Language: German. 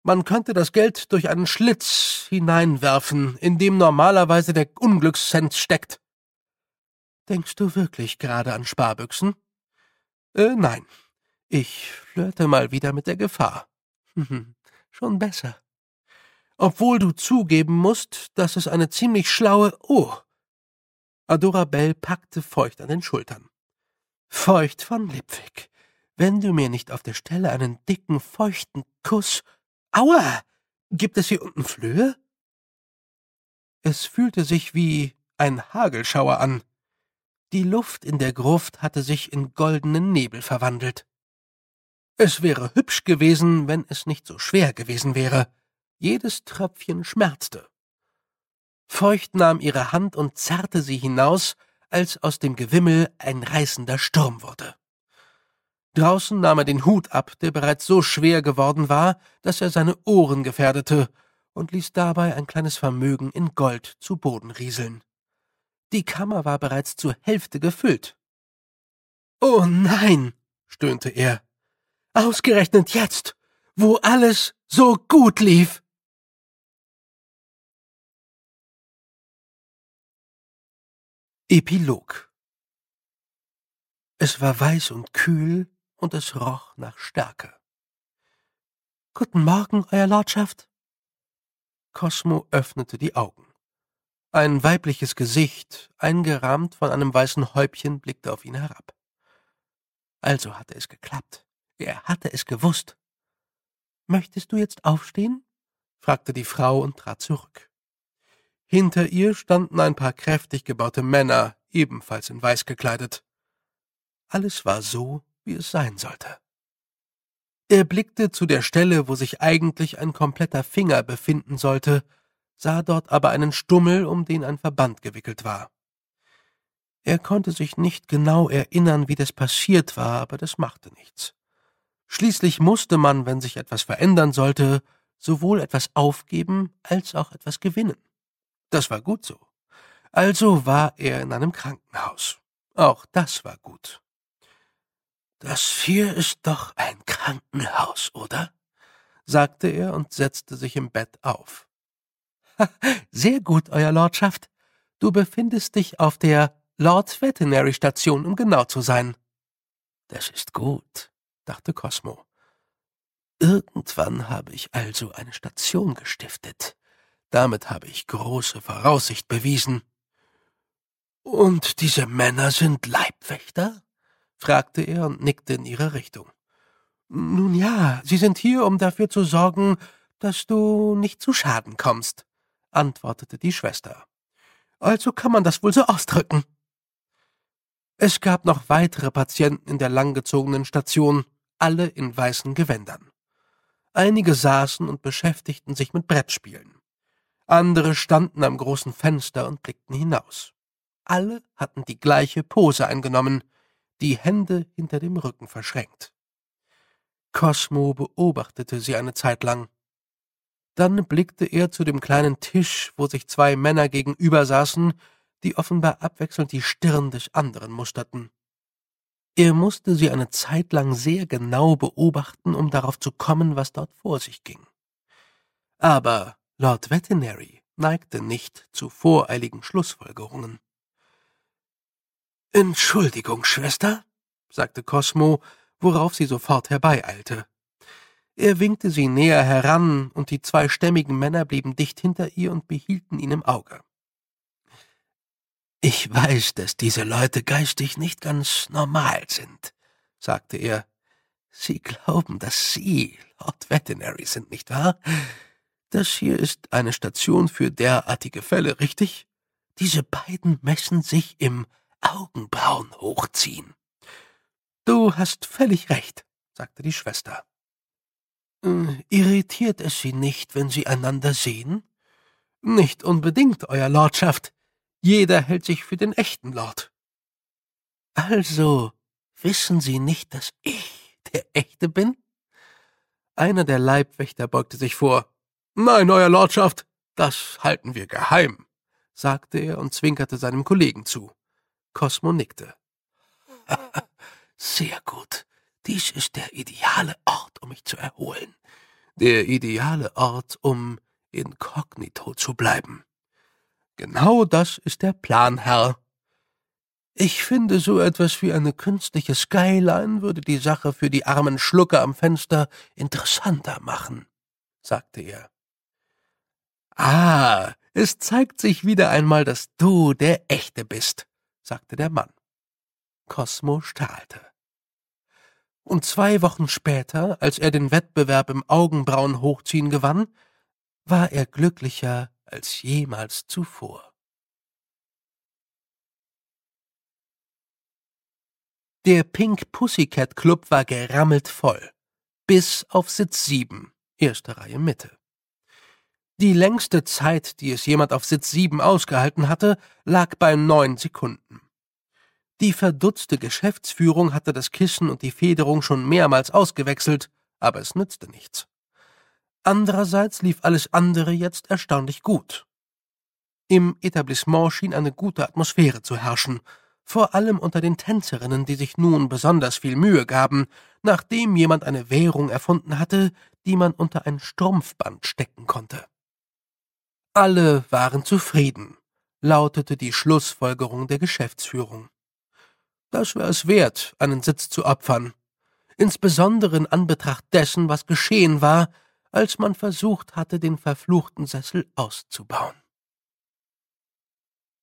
Man könnte das Geld durch einen Schlitz hineinwerfen, in dem normalerweise der Unglückscent steckt. Denkst du wirklich gerade an Sparbüchsen? Nein. Ich flirte mal wieder mit der Gefahr. Schon besser. Obwohl du zugeben musst, dass es eine ziemlich schlaue... Oh! Adorabelle packte Feucht an den Schultern. Feucht von Lipwig, wenn du mir nicht auf der Stelle einen dicken, feuchten Kuss... Aua! Gibt es hier unten Flöhe? Es fühlte sich wie ein Hagelschauer an. Die Luft in der Gruft hatte sich in goldenen Nebel verwandelt. Es wäre hübsch gewesen, wenn es nicht so schwer gewesen wäre. Jedes Tröpfchen schmerzte. Feucht nahm ihre Hand und zerrte sie hinaus, als aus dem Gewimmel ein reißender Sturm wurde. Draußen nahm er den Hut ab, der bereits so schwer geworden war, dass er seine Ohren gefährdete, und ließ dabei ein kleines Vermögen in Gold zu Boden rieseln. Die Kammer war bereits zur Hälfte gefüllt. »Oh nein«, stöhnte er, »ausgerechnet jetzt, wo alles so gut lief!« Epilog. Es war weiß und kühl, und es roch nach Stärke. »Guten Morgen, Euer Lordschaft!« Cosmo öffnete die Augen. Ein weibliches Gesicht, eingerahmt von einem weißen Häubchen, blickte auf ihn herab. Also hatte es geklappt. Er hatte es gewusst. »Möchtest du jetzt aufstehen?« fragte die Frau und trat zurück. Hinter ihr standen ein paar kräftig gebaute Männer, ebenfalls in Weiß gekleidet. Alles war so, wie es sein sollte. Er blickte zu der Stelle, wo sich eigentlich ein kompletter Finger befinden sollte, sah dort aber einen Stummel, um den ein Verband gewickelt war. Er konnte sich nicht genau erinnern, wie das passiert war, aber das machte nichts. Schließlich musste man, wenn sich etwas verändern sollte, sowohl etwas aufgeben als auch etwas gewinnen. Das war gut so. Also war er in einem Krankenhaus. Auch das war gut. »Das hier ist doch ein Krankenhaus, oder?« sagte er und setzte sich im Bett auf. »Sehr gut, Euer Lordschaft. Du befindest dich auf der Lord Veterinary Station, um genau zu sein.« »Das ist gut«, dachte Cosmo. »Irgendwann habe ich also eine Station gestiftet. Damit habe ich große Voraussicht bewiesen.« »Und diese Männer sind Leibwächter?« fragte er und nickte in ihre Richtung. »Nun ja, sie sind hier, um dafür zu sorgen, dass du nicht zu Schaden kommst«, antwortete die Schwester. »Also kann man das wohl so ausdrücken.« Es gab noch weitere Patienten in der langgezogenen Station, alle in weißen Gewändern. Einige saßen und beschäftigten sich mit Brettspielen. Andere standen am großen Fenster und blickten hinaus. Alle hatten die gleiche Pose eingenommen, die Hände hinter dem Rücken verschränkt. Cosmo beobachtete sie eine Zeit lang. Dann blickte er zu dem kleinen Tisch, wo sich zwei Männer gegenüber saßen, die offenbar abwechselnd die Stirn des anderen musterten. Er musste sie eine Zeit lang sehr genau beobachten, um darauf zu kommen, was dort vor sich ging. Aber Lord Veterinary neigte nicht zu voreiligen Schlussfolgerungen. »Entschuldigung, Schwester«, sagte Cosmo, worauf sie sofort herbeieilte. Er winkte sie näher heran, und die zwei stämmigen Männer blieben dicht hinter ihr und behielten ihn im Auge. »Ich weiß, dass diese Leute geistig nicht ganz normal sind«, sagte er. »Sie glauben, dass Sie Lord Veterinary sind, nicht wahr? Das hier ist eine Station für derartige Fälle, richtig? Diese beiden messen sich im Augenbrauen hochziehen.« »Du hast völlig recht«, sagte die Schwester. »Irritiert es Sie nicht, wenn Sie einander sehen?« »Nicht unbedingt, Euer Lordschaft. Jeder hält sich für den echten Lord.« »Also wissen Sie nicht, dass ich der Echte bin?« Einer der Leibwächter beugte sich vor. »Nein, Euer Lordschaft, das halten wir geheim«, sagte er und zwinkerte seinem Kollegen zu. Cosmo nickte. »Sehr gut. Dies ist der ideale Ort, um mich zu erholen. Der ideale Ort, um inkognito zu bleiben. Genau das ist der Plan, Herr. Ich finde, so etwas wie eine künstliche Skyline würde die Sache für die armen Schlucker am Fenster interessanter machen, sagte er. »Ah, es zeigt sich wieder einmal, dass du der Echte bist«, sagte der Mann. Cosmo strahlte. Und 2 Wochen später, als er den Wettbewerb im Augenbrauenhochziehen gewann, war er glücklicher als jemals zuvor. Der Pink Pussycat Club war gerammelt voll, bis auf Sitz 7, erste Reihe Mitte. Die längste Zeit, die es jemand auf Sitz 7 ausgehalten hatte, lag bei 9 Sekunden. Die verdutzte Geschäftsführung hatte das Kissen und die Federung schon mehrmals ausgewechselt, aber es nützte nichts. Andererseits lief alles andere jetzt erstaunlich gut. Im Etablissement schien eine gute Atmosphäre zu herrschen, vor allem unter den Tänzerinnen, die sich nun besonders viel Mühe gaben, nachdem jemand eine Währung erfunden hatte, die man unter ein Strumpfband stecken konnte. Alle waren zufrieden, lautete die Schlussfolgerung der Geschäftsführung. Das war es wert, einen Sitz zu opfern, insbesondere in Anbetracht dessen, was geschehen war, als man versucht hatte, den verfluchten Sessel auszubauen.